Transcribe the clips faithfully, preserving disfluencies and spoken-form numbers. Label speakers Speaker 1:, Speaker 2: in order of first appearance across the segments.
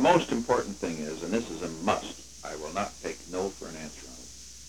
Speaker 1: most important thing is, and this is a must, I will not take no for an answer on it.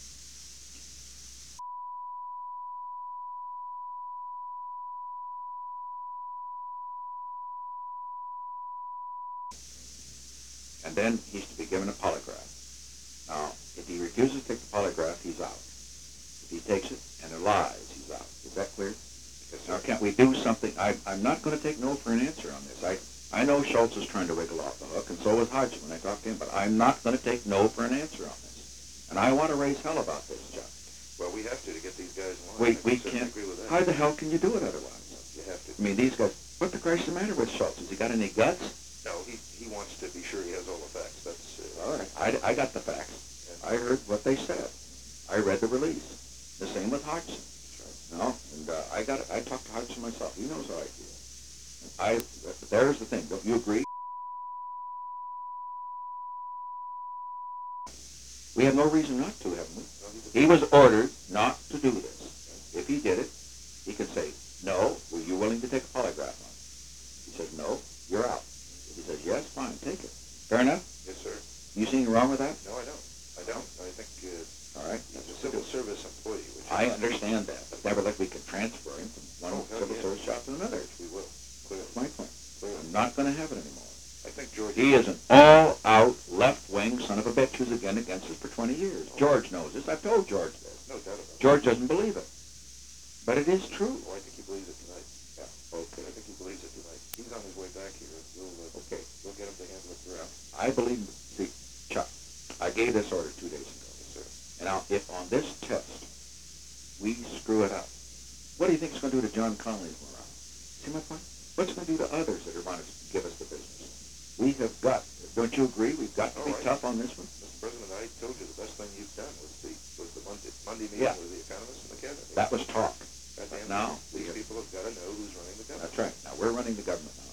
Speaker 1: And then he's to be given a polygraph. Now, if he refuses to take the polygraph, he's out. If he takes it and it lies, he's out. Is that clear?
Speaker 2: Yes,
Speaker 1: Now,
Speaker 2: sir.
Speaker 1: can't we do something? I, I'm not going to take no for an answer on this. I, I know Schultz is trying to wiggle off the hook, and so is Hodgson when I talked to him, but I'm not going to take no for an answer on this. And I want to raise hell about this, Chuck.
Speaker 2: Well, we have to to get these guys in line.
Speaker 1: We,
Speaker 2: I
Speaker 1: we
Speaker 2: certainly
Speaker 1: can't.
Speaker 2: agree with that.
Speaker 1: How the hell can you do it otherwise?
Speaker 2: You have to.
Speaker 1: I mean, these guys, what the Christ is the matter with Schultz? Has he got any guts?
Speaker 2: No, he, he wants to be sure he has all the facts. That's uh,
Speaker 1: All right. I, I got the facts. I heard what they said. I read the release. The same with Hodgson. No, and uh, I got I talked to Hodgson myself. He knows how I feel. I there's the thing. Don't you agree? We have no reason not to, haven't we?
Speaker 2: No, he's a-
Speaker 1: He was ordered not to do this. If he did it, he could say, "No, were you willing to take a polygraph on it?" He says, "No, you're out." If he says, "Yes, fine, take it." Fair enough.
Speaker 2: Yes, sir.
Speaker 1: You see anything wrong with that?
Speaker 2: No, I don't. I don't. I think uh,
Speaker 1: All right.
Speaker 2: he's a civil service employee. Which
Speaker 1: I
Speaker 2: is-
Speaker 1: understand that, but never like we can transfer him from one
Speaker 2: Oh, hell
Speaker 1: civil
Speaker 2: yeah.
Speaker 1: service shop to another.
Speaker 2: We will. Clearly.
Speaker 1: That's my point.
Speaker 2: Clearly.
Speaker 1: I'm not going to have it anymore.
Speaker 2: I think George...
Speaker 1: He is an all-out left-wing son of a bitch who's again against us for twenty years. George knows this. I've told George this.
Speaker 2: No doubt about it.
Speaker 1: George doesn't believe it. But it is true.
Speaker 2: Oh, I think he believes it tonight. Yeah. Okay. I think he believes it tonight. He's on his way back here. We'll, uh,
Speaker 1: Okay.
Speaker 2: we'll get him to handle it throughout.
Speaker 1: I believe, see, Chuck, I gave this order two days ago.
Speaker 2: Yes, sir.
Speaker 1: And now, if on this test we screw it up, what do you think it's going to do to John Connolly when we're out? See my point? What's it going to do to others that are going to give us the business? We have got, don't you agree, we've got to be
Speaker 2: Oh, I-
Speaker 1: tough on this one?
Speaker 2: Mister President, I told you the best thing you've done was the was the Monday, Monday meeting
Speaker 1: Yeah.
Speaker 2: with the economists and the cabinet.
Speaker 1: That was talk.
Speaker 2: Goddamn,
Speaker 1: Now, we
Speaker 2: these
Speaker 1: have-
Speaker 2: people have got to know who's running the government.
Speaker 1: That's right. Now, we're running the government now.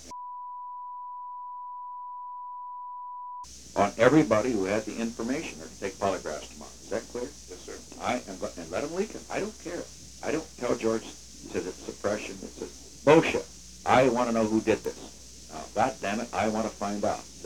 Speaker 1: On everybody who had the information or to take polygraphs tomorrow. Is that clear?
Speaker 2: Yes, sir.
Speaker 1: I am, go- and let them leak it. I don't care. I don't tell George, he says it's suppression, it's a bullshit. I want to know who did this. Now, God damn it, I want to find out.